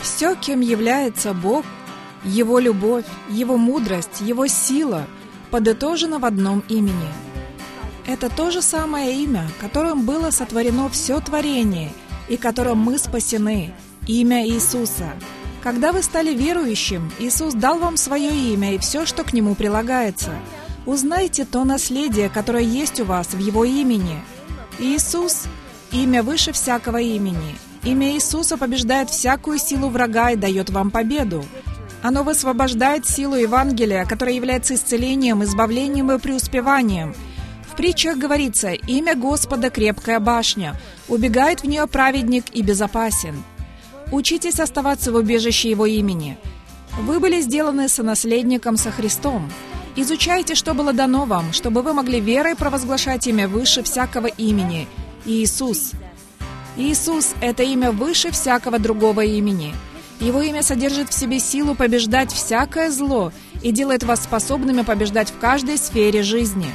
Все, кем является Бог, Его любовь, Его мудрость, Его сила, подытожено в одном имени. Это то же самое имя, которым было сотворено все творение и которым мы спасены, имя Иисуса. Когда вы стали верующим, Иисус дал вам свое имя и все, что к нему прилагается. Узнайте то наследие, которое есть у вас в Его имени. Иисус – имя выше всякого имени. Имя Иисуса побеждает всякую силу врага и дает вам победу. Оно высвобождает силу Евангелия, которая является исцелением, избавлением и преуспеванием. В притчах говорится: «Имя Господа – крепкая башня, убегает в нее праведник и безопасен». Учитесь оставаться в убежище Его имени. Вы были сделаны сонаследником со Христом. Изучайте, что было дано вам, чтобы вы могли верой провозглашать имя выше всякого имени – Иисус. Иисус – это имя выше всякого другого имени. Его имя содержит в себе силу побеждать всякое зло и делает вас способными побеждать в каждой сфере жизни.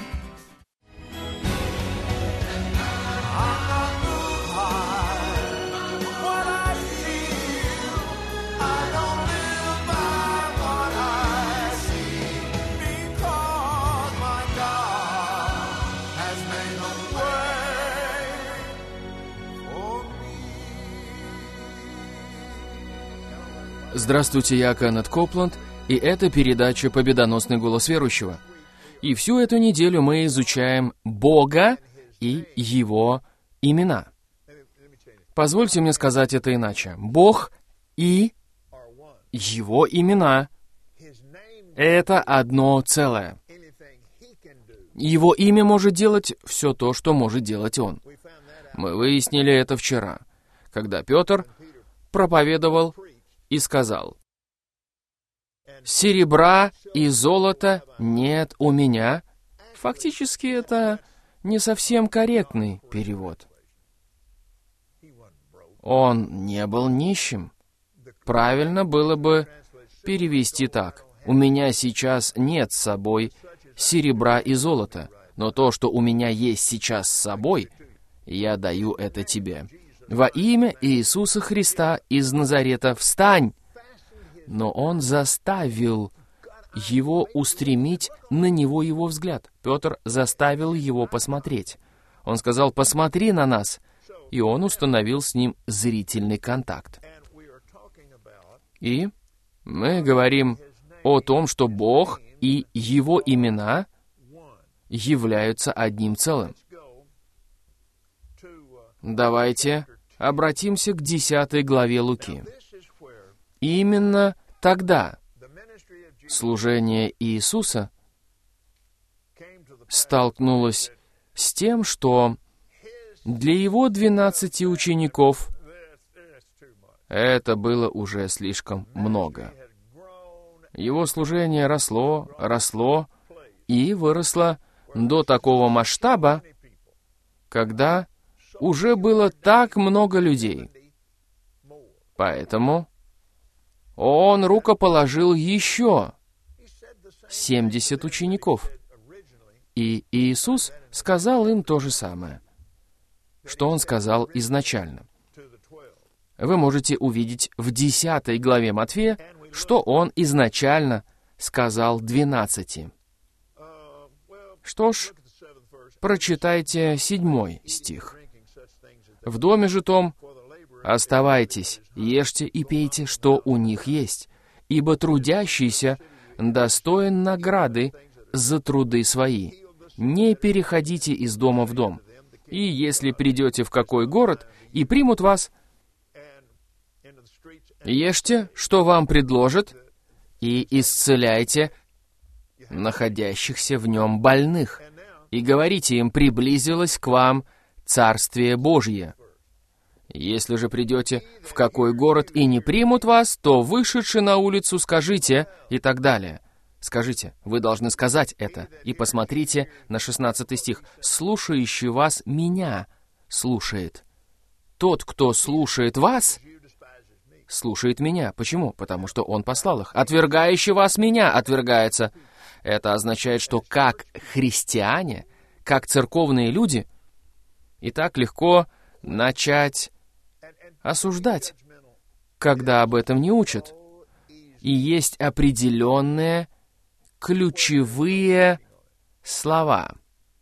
Здравствуйте, я Кеннет Копланд, и это передача «Победоносный голос верующего». И всю эту неделю мы изучаем Бога и Его имена. Позвольте мне сказать это иначе. Бог и Его имена — это одно целое. Его имя может делать все то, что может делать Он. Мы выяснили это вчера, когда Петр проповедовал и сказал: «Серебра и золота нет у меня». Фактически это не совсем корректный перевод. Он не был нищим. Правильно было бы перевести так: «У меня сейчас нет с собой серебра и золота, но то, что у меня есть сейчас с собой, я даю это тебе. Во имя Иисуса Христа из Назарета встань!» Но он заставил его устремить на него его взгляд. Петр заставил его посмотреть. Он сказал: «Посмотри на нас!» И он установил с ним зрительный контакт. И мы говорим о том, что Бог и Его имена являются одним целым. Давайте обратимся к 10 главе Луки. Именно тогда служение Иисуса столкнулось с тем, что для Его 12 учеников это было уже слишком много. Его служение росло и выросло до такого масштаба, когда уже было так много людей. Поэтому он рукоположил еще 70 учеников. И Иисус сказал им то же самое, что Он сказал изначально. Вы можете увидеть в 10 главе Матфея, что Он изначально сказал 12. Что ж, прочитайте 7 стих. «В доме же том оставайтесь, ешьте и пейте, что у них есть, ибо трудящийся достоин награды за труды свои. Не переходите из дома в дом. И если придете в какой город и примут вас, ешьте, что вам предложат, и исцеляйте находящихся в нем больных, и говорите им: приблизилось к вам Царствие Божье. Если же придете в какой город и не примут вас, то, вышедши на улицу, скажите» и так далее. Скажите, вы должны сказать это. И посмотрите на 16 стих. «Слушающий вас меня слушает». Тот, кто слушает вас, слушает меня. Почему? Потому что он послал их. «Отвергающий вас меня отвергается». Это означает, что как христиане, как церковные люди, и так легко начать осуждать. когда об этом не учат. И есть определенные ключевые слова.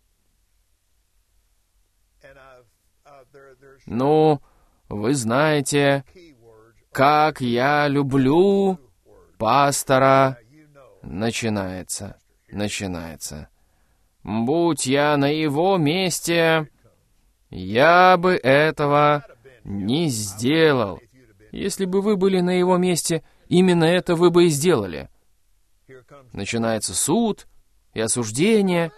Ну, вы знаете, как я люблю пастора, начинается. Будь я на его месте, я бы этого не сделал. Если бы вы были на его месте, именно это вы бы и сделали. Начинается суд и осуждение.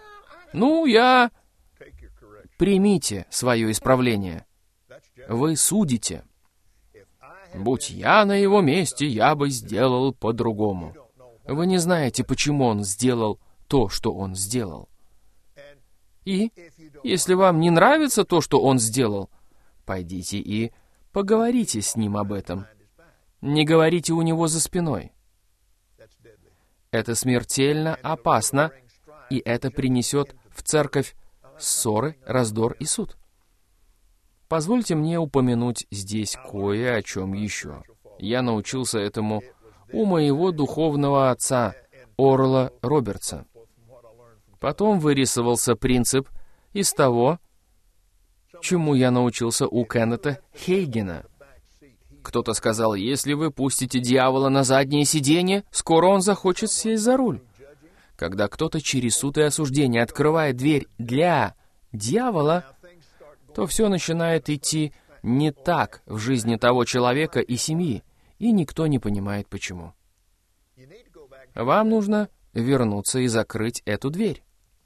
Примите свое исправление. Вы судите. Будь я на его месте, я бы сделал по-другому. Вы не знаете, почему он сделал то, что он сделал. И, если вам не нравится то, что он сделал, пойдите и поговорите с ним об этом. Не говорите у него за спиной. Это смертельно опасно, и это принесет в церковь ссоры, раздор и суд. Позвольте мне упомянуть здесь кое о чем еще. Я научился этому у моего духовного отца, Орла Робертса. Потом вырисовался принцип из того, чему я научился у Кеннета Хейгена. Кто-то сказал, если вы пустите дьявола на заднее сиденье, скоро он захочет сесть за руль. Когда кто-то через суд и осуждение открывает дверь для дьявола, то все начинает идти не так в жизни того человека и семьи, и никто не понимает, почему. Вам нужно вернуться и закрыть эту дверь.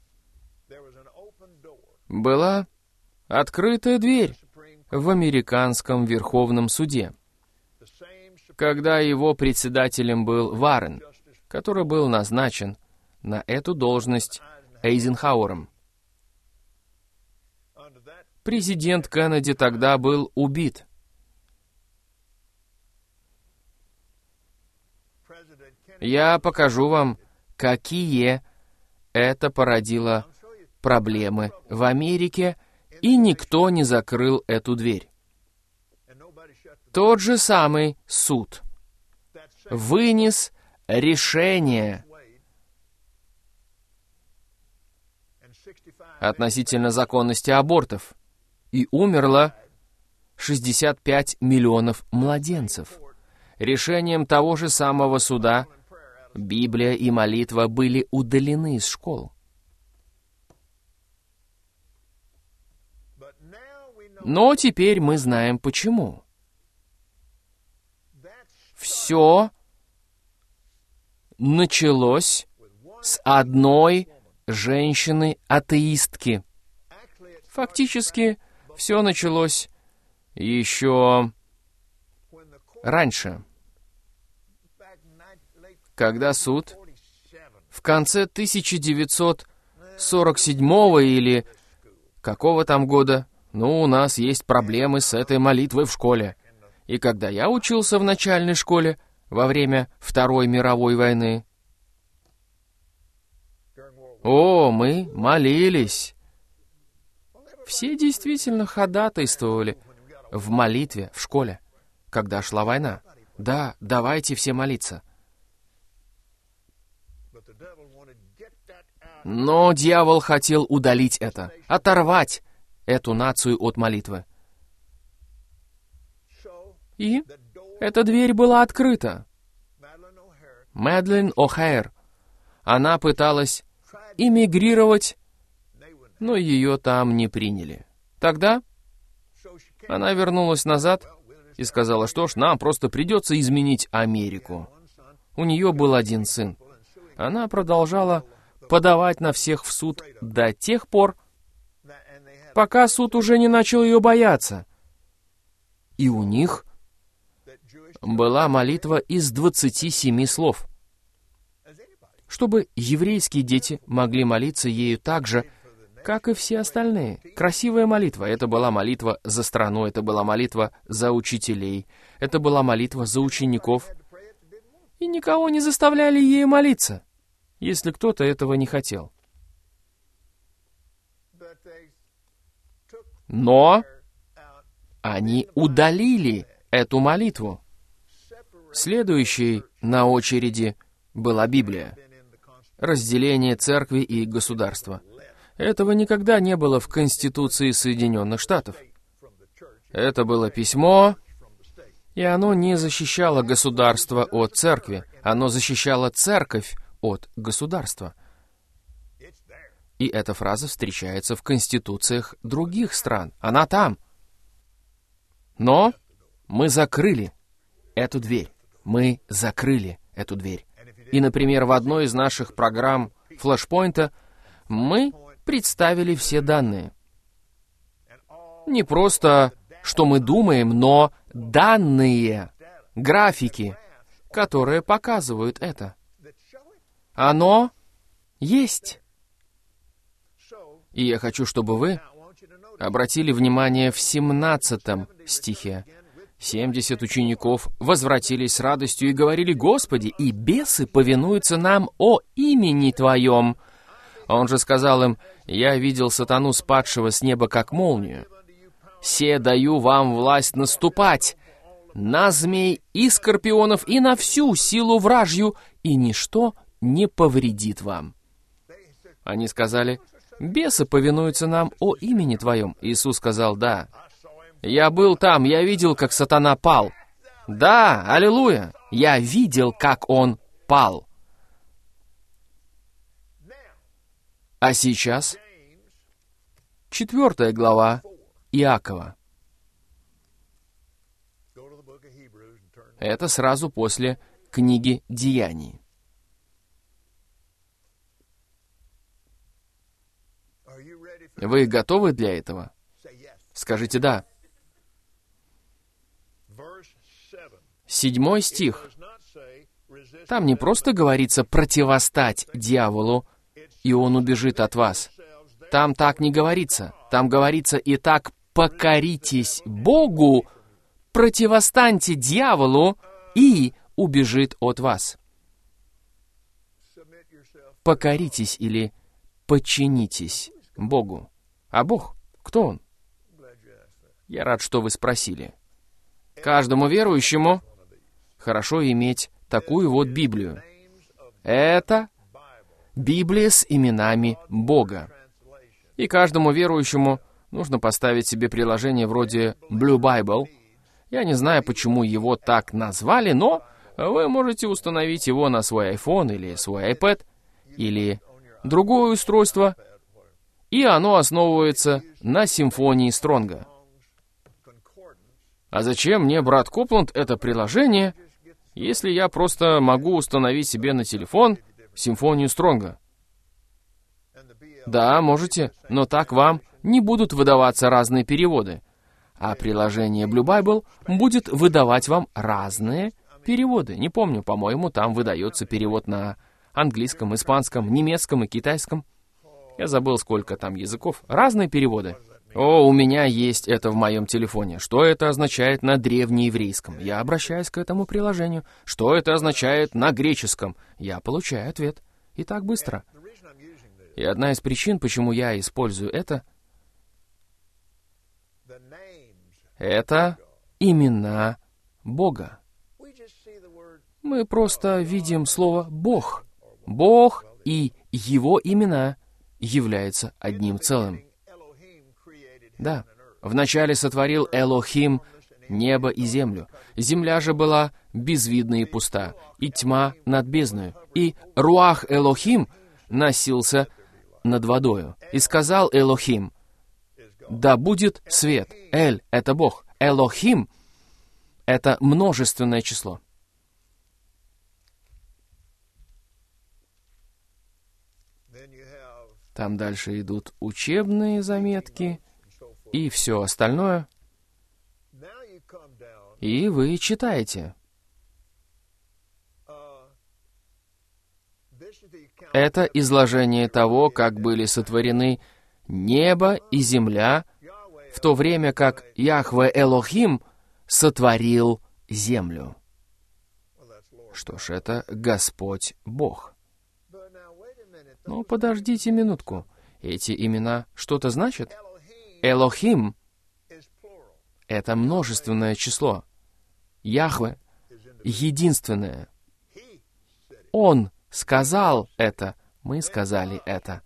Была открытая дверь в американском Верховном суде, когда его председателем был Варрен, который был назначен на эту должность Эйзенхауэром. Президент Кеннеди тогда был убит. Я покажу вам, какие это породило проблемы в Америке, и никто не закрыл эту дверь. Тот же самый суд вынес решение относительно законности абортов, и умерло 65 миллионов младенцев. Решением того же самого суда Библия и молитва были удалены из школ. Но теперь мы знаем почему. Все началось с одной женщины-атеистки. Фактически, все началось еще раньше, когда суд в конце 1947 или какого там года, у нас есть проблемы с этой молитвой в школе. И когда я учился в начальной школе во время Второй мировой войны, мы молились. Все действительно ходатайствовали в молитве в школе, когда шла война. Да, давайте все молиться. Но дьявол хотел удалить это, оторвать эту нацию от молитвы. И эта дверь была открыта. Мэдлин О'Хейр. Она пыталась эмигрировать, но ее там не приняли. Тогда она вернулась назад и сказала, что ж, нам просто придется изменить Америку. У нее был один сын. Она продолжала подавать на всех в суд до тех пор, пока суд уже не начал ее бояться. И у них была молитва из 27 слов, чтобы еврейские дети могли молиться ею так же, как и все остальные. Красивая молитва. Это была молитва за страну, это была молитва за учителей, это была молитва за учеников. И никого не заставляли ею молиться, если кто-то этого не хотел. Но они удалили эту молитву. Следующей на очереди была Библия. Разделение церкви и государства. Этого никогда не было в Конституции Соединенных Штатов. Это было письмо, и оно не защищало государство от церкви, оно защищало церковь от государства. И эта фраза встречается в конституциях других стран. Она там. Но мы закрыли эту дверь. Мы закрыли эту дверь. И, например, в одной из наших программ Flashpoint мы представили все данные. Не просто, что мы думаем, но данные, графики, которые показывают это. Оно есть. И я хочу, чтобы вы обратили внимание в 17 стихе. 70 учеников возвратились с радостью и говорили: «Господи, и бесы повинуются нам о имени Твоем». Он же сказал им: «Я видел сатану, спадшего с неба, как молнию. Се даю вам власть наступать на змей и скорпионов и на всю силу вражью, и ничто не повредит вам». Они сказали: «Бесы повинуются нам о имени Твоем». Иисус сказал: «Да, я был там, я видел, как сатана пал. Да, аллилуйя, я видел, как он пал». А сейчас 4 глава Иакова. Это сразу после книги Деяний. Вы готовы для этого? Скажите «да». 7 стих. Там не просто говорится «противостать дьяволу, и он убежит от вас». Там так не говорится. Там говорится: «Итак, покоритесь Богу, противостаньте дьяволу, и убежит от вас». Покоритесь или подчинитесь Богу. А Бог, кто Он? Я рад, что вы спросили. Каждому верующему хорошо иметь такую вот Библию. Это Библия с именами Бога. И каждому верующему нужно поставить себе приложение вроде Blue Bible. Я не знаю, почему его так назвали, но вы можете установить его на свой iPhone или свой iPad, или другое устройство, и оно основывается на симфонии Стронга. А зачем мне, брат Копланд, это приложение, если я просто могу установить себе на телефон симфонию Стронга? Да, можете, но так вам не будут выдаваться разные переводы. А приложение Blue Bible будет выдавать вам разные переводы. Не помню, по-моему, там выдается перевод на английском, испанском, немецком и китайском. Я забыл, сколько там языков. Разные переводы. О, у меня есть это в моем телефоне. Что это означает на древнееврейском? Я обращаюсь к этому приложению. Что это означает на греческом? Я получаю ответ. И так быстро. И одна из причин, почему я использую это имена Бога. Мы просто видим слово «Бог». Бог и Его имена являются одним целым. Да, вначале сотворил Элохим небо и землю. Земля же была безвидна и пуста, и тьма над бездною. И Руах Элохим носился над водою. И сказал Элохим: «Да будет свет». Эль — это Бог. Элохим — это множественное число. Там дальше идут учебные заметки и все остальное. И вы читаете. Это изложение того, как были сотворены небо и земля, в то время как Яхве Элохим сотворил землю. Что ж, это Господь Бог. Но подождите минутку. Эти имена что-то значат? Элохим — это множественное число. Яхве единственное. Он сказал это, мы сказали это.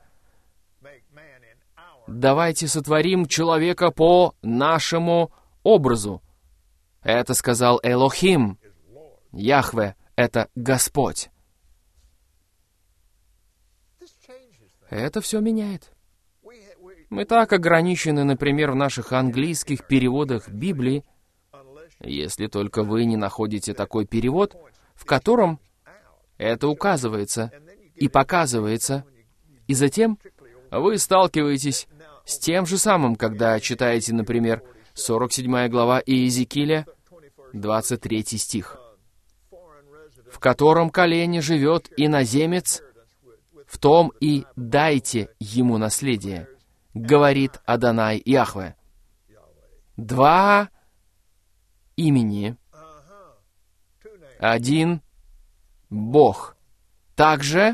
Давайте сотворим человека по нашему образу. Это сказал Элохим. Яхве — это Господь. Это все меняет. Мы так ограничены, например, в наших английских переводах Библии, если только вы не находите такой перевод, в котором это указывается и показывается, и затем вы сталкиваетесь с тем же самым, когда читаете, например, 47 глава Иезекииля, 23 стих, в котором колене живет иноземец, в том и дайте ему наследие, говорит Адонай Яхве. Два имени, один Бог. Также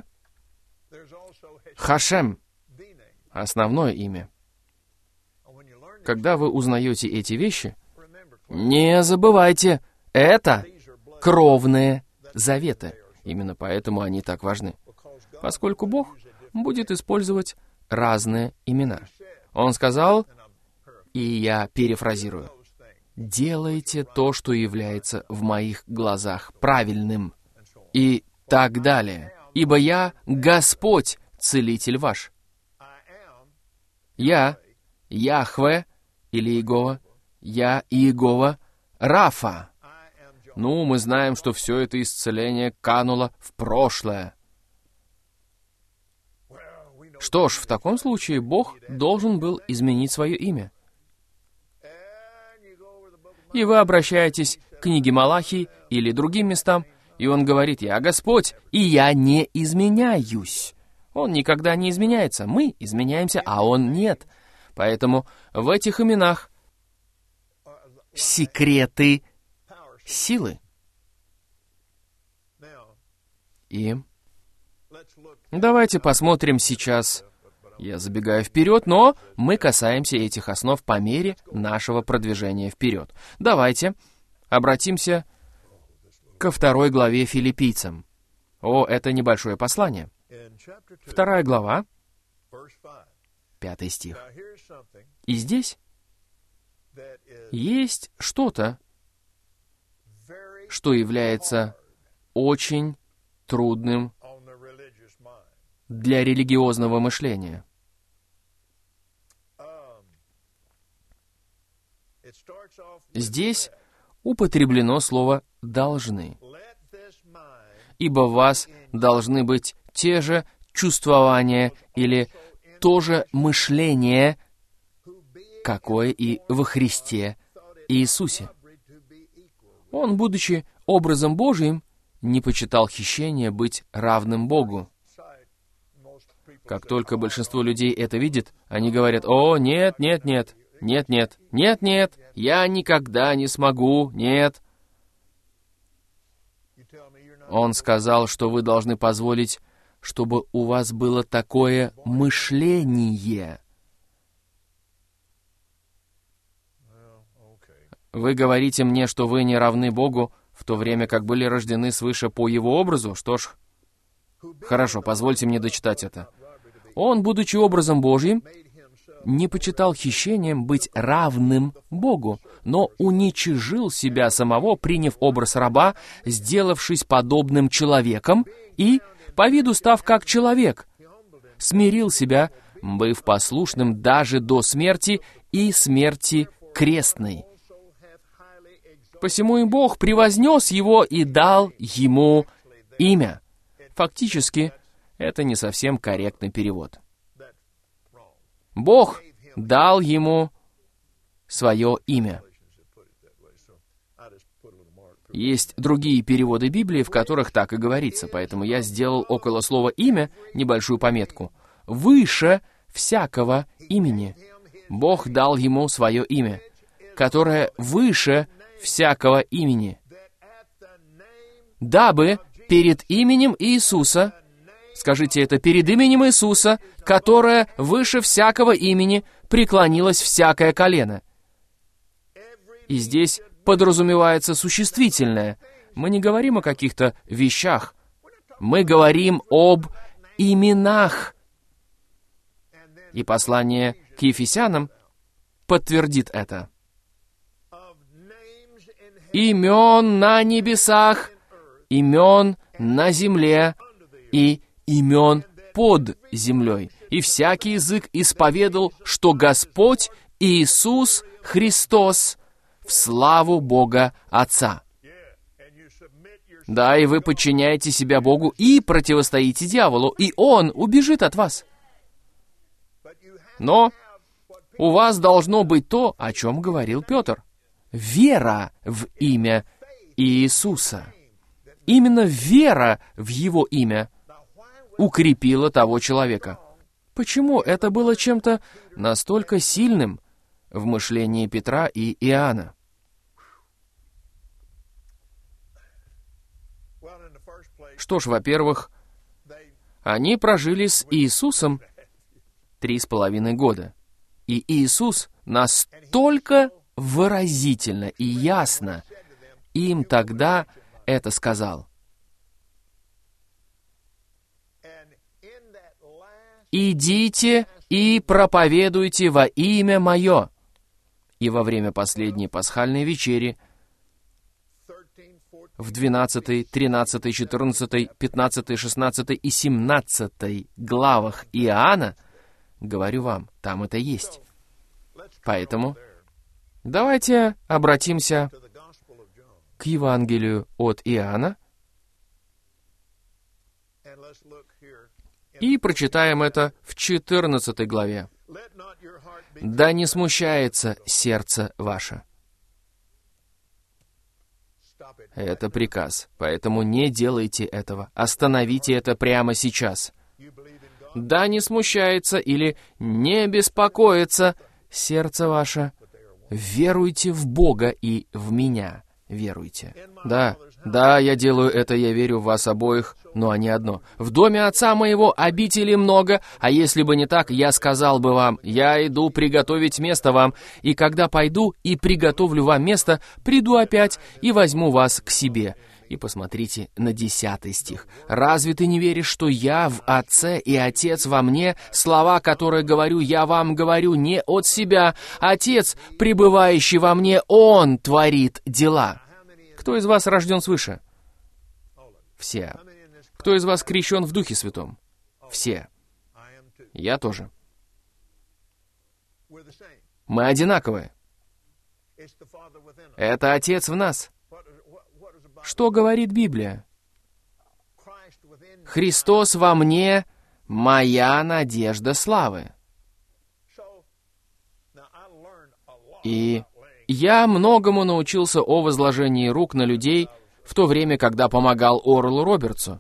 Хашем, основное имя. Когда вы узнаете эти вещи, не забывайте, это кровные заветы. Именно поэтому они так важны. Поскольку Бог будет использовать разные имена. Он сказал, и я перефразирую, «Делайте то, что является в моих глазах правильным». И так далее. «Ибо я Господь, целитель ваш». Я, Яхве, или Иегова, я Иегова Рафа. Ну, мы знаем, что все это исцеление кануло в прошлое. Что ж, в таком случае Бог должен был изменить свое имя. И вы обращаетесь к книге Малахии или другим местам, и он говорит, «Я Господь, и я не изменяюсь». Он никогда не изменяется. Мы изменяемся, а он нет. Поэтому в этих именах секреты силы. И давайте посмотрим сейчас. Я забегаю вперед, но мы касаемся этих основ по мере нашего продвижения вперед. Давайте обратимся ко 2 главе Филиппийцам. О, это небольшое послание. 2 глава, 5 стих. И здесь есть что-то, что является очень трудным для религиозного мышления. Здесь употреблено слово «должны». «Ибо в вас должны быть те же чувствования или то же мышление, какое и во Христе Иисусе». Он, будучи образом Божиим, не почитал хищения быть равным Богу. Как только большинство людей это видит, они говорят, «О, нет, нет, нет, нет, нет, нет, нет, я никогда не смогу, нет». Он сказал, что вы должны позволить, чтобы у вас было такое мышление. Вы говорите мне, что вы не равны Богу, в то время как были рождены свыше по Его образу? Что ж, хорошо, позвольте мне дочитать это. Он, будучи образом Божьим, не почитал хищением быть равным Богу, но уничижил себя самого, приняв образ раба, сделавшись подобным человеком и, по виду став как человек, смирил себя, быв послушным даже до смерти и смерти крестной. Посему и Бог превознес его и дал ему имя. Фактически, это не совсем корректный перевод. Бог дал ему свое имя. Есть другие переводы Библии, в которых так и говорится, поэтому я сделал около слова «имя» небольшую пометку. «Выше всякого имени». Бог дал ему свое имя, которое выше всякого имени, дабы перед именем Иисуса, скажите это, перед именем Иисуса, которое выше всякого имени, преклонилось всякое колено. И здесь подразумевается существительное, Мы не говорим о каких-то вещах. Мы говорим об именах. И послание к Ефесянам подтвердит это. Имен на небесах, имен на земле и имен под землей. И всякий язык исповедал, что Господь Иисус Христос в славу Бога Отца. Да, и вы подчиняете себя Богу и противостоите дьяволу, и он убежит от вас. Но у вас должно быть то, о чем говорил Петр. Вера в имя Иисуса. Именно вера в Его имя укрепила того человека. Почему это было чем-то настолько сильным в мышлении Петра и Иоанна? Что ж, во-первых, они прожили с Иисусом 3,5 года. И Иисус настолько выразительно и ясно им тогда это сказал. «Идите и проповедуйте во имя Мое». И во время последней пасхальной вечери в 12, 13, 14, 15, 16 и 17 главах Иоанна, говорю вам, там это есть. Поэтому давайте обратимся к Евангелию от Иоанна и прочитаем это в 14 главе. «Да не смущается сердце ваше». Это приказ, поэтому не делайте этого. Остановите это прямо сейчас. «Да не смущается» или «не беспокоится сердце ваше». Веруйте в Бога и в Меня веруйте. Да, я делаю это, я верю в вас обоих, но не одно. В доме Отца моего обителей много, а если бы не так, я сказал бы вам, я иду приготовить место вам, и когда пойду и приготовлю вам место, приду опять и возьму вас к себе. И посмотрите на 10 стих. «Разве ты не веришь, что я в Отце и Отец во мне? Слова, которые говорю, я вам говорю не от себя. Отец, пребывающий во мне, Он творит дела». Кто из вас рожден свыше? Все. Кто из вас крещен в Духе Святом? Все. Я тоже. Мы одинаковые. Это Отец в нас. Что говорит Библия? «Христос во мне, моя надежда славы». И я многому научился о возложении рук на людей в то время, когда помогал Орелу Робертсу.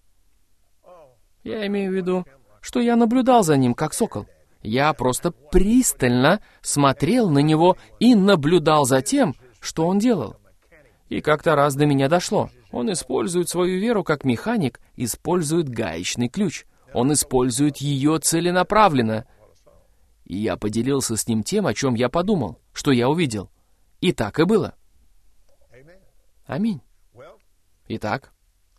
Я имею в виду, что я наблюдал за ним, как сокол. Я просто пристально смотрел на него и наблюдал за тем, что он делал. И как-то раз до меня дошло. Он использует свою веру как механик, использует гаечный ключ. Он использует ее целенаправленно. И я поделился с ним тем, о чем я подумал, что я увидел. И так и было. Аминь. Итак,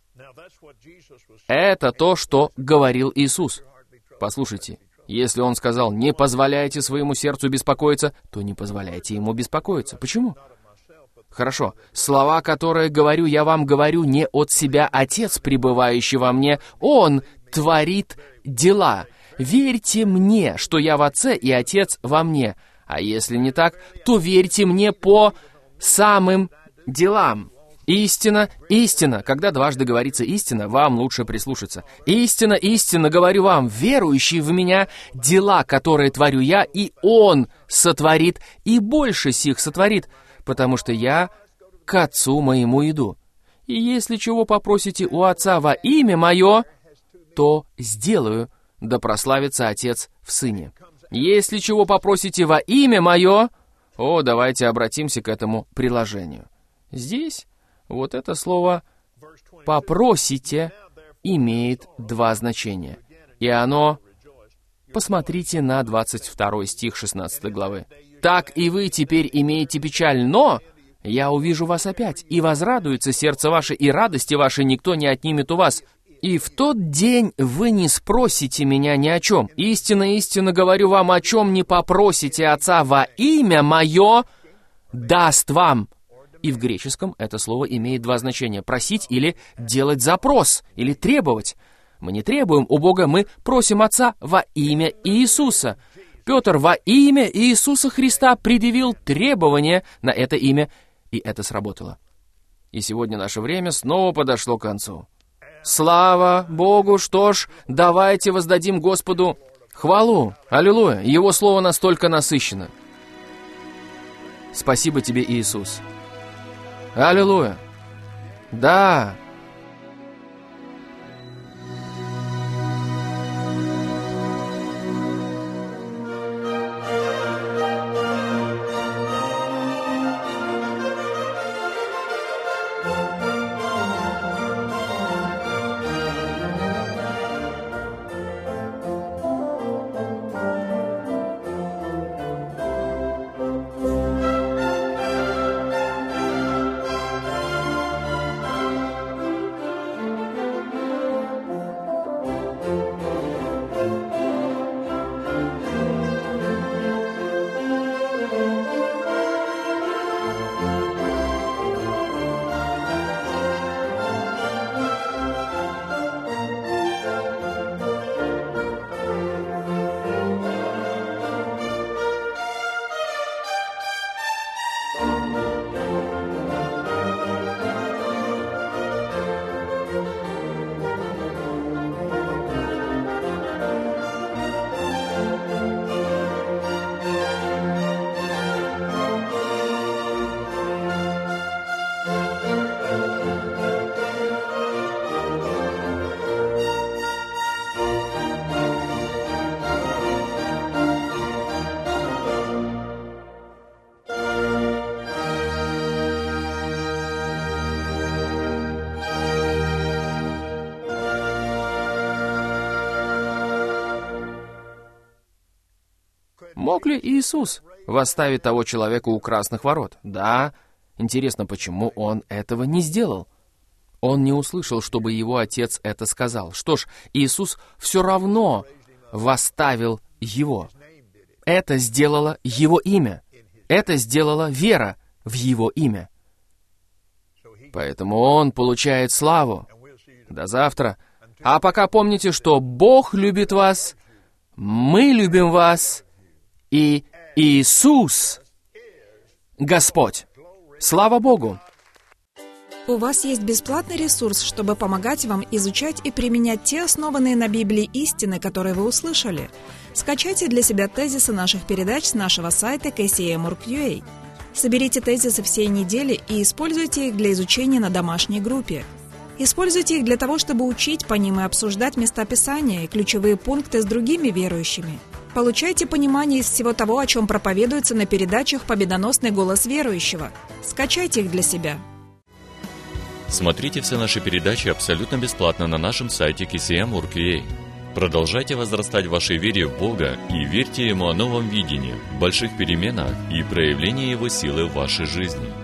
это то, что говорил Иисус. Послушайте, если Он сказал, не позволяйте своему сердцу беспокоиться, то не позволяйте ему беспокоиться. Почему? Хорошо. Слова, которые говорю, я вам говорю не от себя. Отец, пребывающий во мне, Он творит дела. Верьте мне, что я в Отце и Отец во мне. А если не так, то верьте мне по самым делам. Истина, истина. Когда дважды говорится истина, вам лучше прислушаться. Истина, истина, говорю вам, верующий в меня, дела, которые творю я, и Он сотворит, и больше сих сотворит, потому что я к Отцу моему иду. И если чего попросите у Отца во имя Мое, то сделаю, да прославится Отец в Сыне. Если чего попросите во имя Мое, давайте обратимся к этому приложению. Здесь вот это слово «попросите» имеет два значения. И оно... Посмотрите на 22 стих 16 главы. «Так и вы теперь имеете печаль, но я увижу вас опять, и возрадуется сердце ваше, и радости вашей никто не отнимет у вас. И в тот день вы не спросите меня ни о чем. Истинно, истинно говорю вам, о чем не попросите Отца во имя Мое, даст вам». И в греческом это слово имеет два значения: просить или делать запрос, или требовать. Мы не требуем у Бога, мы просим Отца во имя Иисуса. Петр во имя Иисуса Христа предъявил требование на это имя, и это сработало. И сегодня наше время снова подошло к концу. Слава Богу! Что ж, давайте воздадим Господу хвалу. Аллилуйя! Его Слово настолько насыщено. Спасибо тебе, Иисус. Аллилуйя! Да! Мог ли Иисус восставить того человека у красных ворот? Да. Интересно, почему он этого не сделал? Он не услышал, чтобы его отец это сказал. Что ж, Иисус все равно восставил его. Это сделало его имя. Это сделала вера в его имя. Поэтому он получает славу. До завтра. А пока помните, что Бог любит вас, мы любим вас, и Иисус Господь. Слава Богу! У вас есть бесплатный ресурс, чтобы помогать вам изучать и применять те основанные на Библии истины, которые вы услышали. Скачайте для себя тезисы наших передач с нашего сайта kcm.org.ua. Соберите тезисы всей недели и используйте их для изучения на домашней группе. Используйте их для того, чтобы учить по ним и обсуждать места Писания и ключевые пункты с другими верующими. Получайте понимание из всего того, о чем проповедуется на передачах «Победоносный голос верующего». Скачайте их для себя. Смотрите все наши передачи абсолютно бесплатно на нашем сайте kcm.org.ua. Продолжайте возрастать в вашей вере в Бога и верьте Ему о новом видении, больших переменах и проявлении Его силы в вашей жизни.